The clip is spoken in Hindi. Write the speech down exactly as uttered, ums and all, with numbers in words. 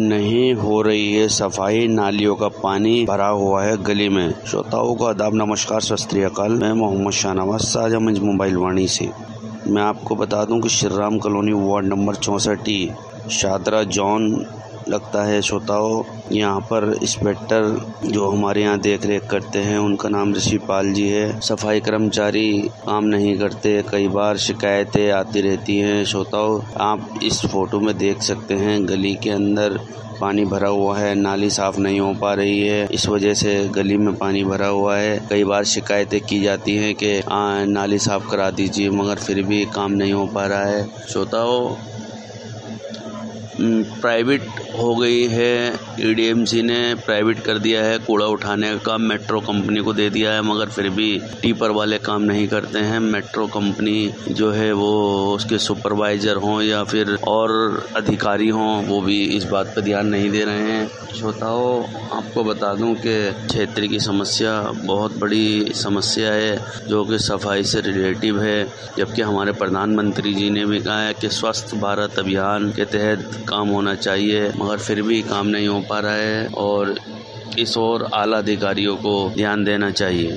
नहीं हो रही है सफाई, नालियों का पानी भरा हुआ है गली में। श्रोताओं को आदाब, नमस्कार, सत श्री अकाल। मैं मोहम्मद शाहनवाज साजामंज मोबाइल वाणी से मैं आपको बता दूं कि Shri Ram colony ward number चौंसठ शादरा जॉन लगता है। श्रोताओं, यहाँ पर इंस्पेक्टर जो हमारे यहाँ देख रेख करते हैं उनका नाम ऋषिपाल जी है। सफाई कर्मचारी काम नहीं करते, कई बार शिकायतें आती रहती हैं। श्रोताओं, आप इस फोटो में देख सकते हैं गली के अंदर पानी भरा हुआ है, नाली साफ नहीं हो पा रही है, इस वजह से गली में पानी भरा हुआ है। कई बार शिकायतें की जाती हैं कि नाली साफ करा दीजिए, मगर फिर भी काम नहीं हो पा रहा है। श्रोताओं, प्राइवेट हो गई है, ई डी एम सी ने प्राइवेट कर दिया है, कूड़ा उठाने का काम मेट्रो कंपनी को दे दिया है, मगर फिर भी टिपर वाले काम नहीं करते हैं। मेट्रो कंपनी जो है वो उसके सुपरवाइजर हों या फिर और अधिकारी हों, वो भी इस बात पर ध्यान नहीं दे रहे हैं। श्रोताओं, आपको बता दूं कि क्षेत्र की समस्या बहुत बड़ी समस्या है जो कि सफाई से रिलेटिव है, जबकि हमारे प्रधानमंत्री जी ने भी कहा है कि स्वस्थ भारत अभियान के तहत काम होना चाहिए, मगर फिर भी काम नहीं हो पा रहा है और इस ओर आला अधिकारियों को ध्यान देना चाहिए।